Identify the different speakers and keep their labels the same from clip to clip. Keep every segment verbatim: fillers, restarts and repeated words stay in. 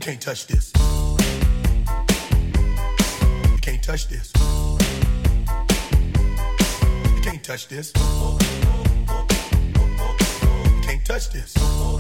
Speaker 1: can't touch this. You can't touch this. You can't touch this. You can't touch this.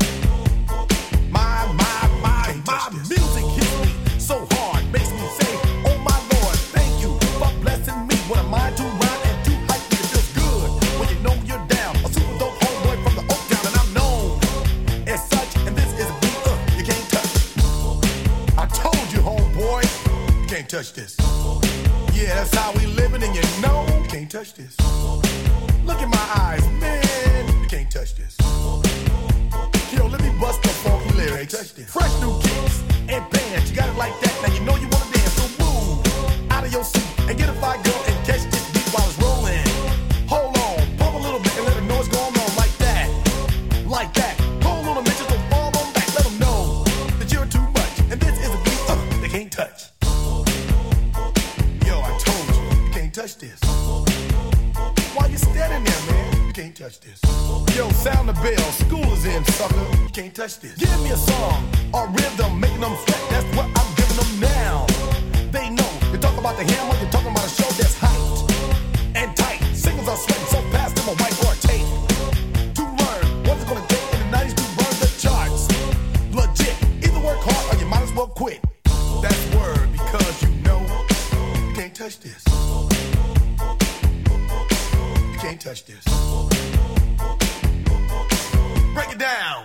Speaker 1: My, my, my, my music hits me so hard, makes me say, oh my Lord, thank you for blessing me. What am I to rhyme and to hype me? It feels good when you know you're down. A super dope homeboy from the Oak Town, and I'm known as such. And this is a beat uh, you can't touch. I told you, homeboy, you can't touch this. Yeah, that's how we living, and you know you can't touch this. Look in my eyes, man, you can't touch this. Yo, let me bust the funky lyrics. Fresh new kicks and bands, you got it like that. Now you know you wanna dance, so move out of your seat and get a fire girl and catch this beat while it's rolling. Hold on, pump a little bit and let them know what's going on like that, like that. Hold on a minute, just don't fall on back. Let them know that you're too much, and this is a beat uh, they can't touch. Yo, I told you, you can't touch this. Why you standing there, man? You can't touch this. Yo, sound the bell, school is in, sucker. You can't touch this. Give me a song or rhythm, making them sweat. That's what I'm giving them now. They know. You talk about the hammer, you're talking about a show that's hyped and tight. Singles are sweating so fast, them a white or a tape. To learn what it's gonna take in the nineties to burn the charts. Legit. Either work hard or you might as well quit. That's word because you know you can't touch this. You can't touch this. Break it down.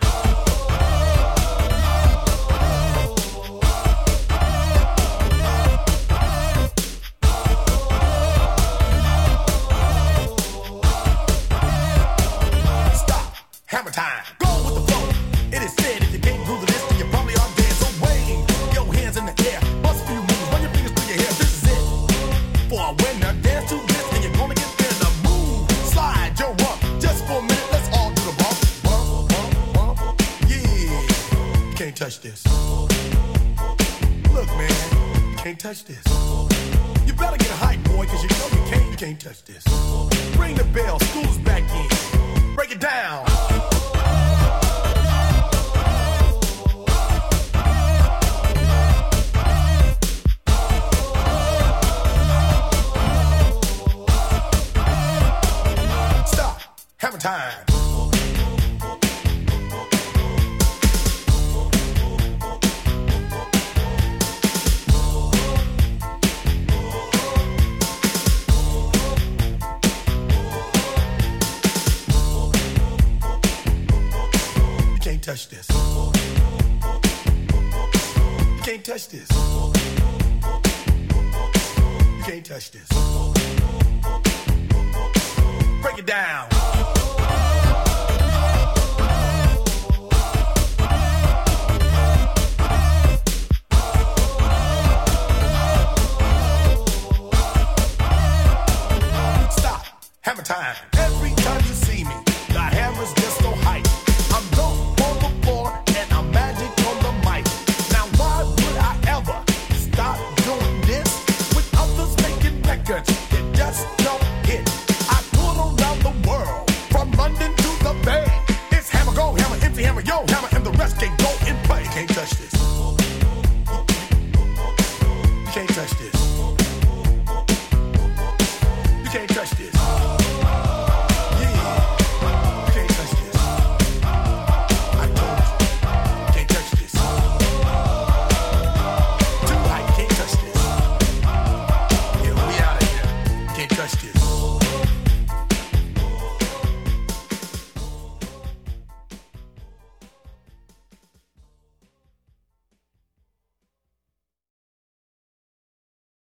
Speaker 1: Stop. Hammer time. Go with the flow. It is said if you can't groove to this, then you probably are dead. So wave your hands in the air. Bust a few moves. Run your fingers through your hair. This is it. For a winner, dance to this, and you're gonna get there. The move. Slide your rump. Just for a minute, let's all do the bump. Bump, bump, bump. Yeah. You can't touch this. Look, man. You can't touch this. You better get hype, boy, cause you know you can't, you can't touch this. Ring the bell, school's back in. Break it down. Stop. Hammer time. Touch this. You can't touch this. You can't touch this. Break it down. Stop. Hammer time. Every time you see me, the hammer's just so hype. I'm dope. And I'm magic on the mic. Now why would I ever stop doing this with others making records that just don't hit? I tour around the world, from London to the Bay. It's hammer, go hammer, empty hammer, yo hammer, and the rest can go and play. You can't touch this. You can't touch this.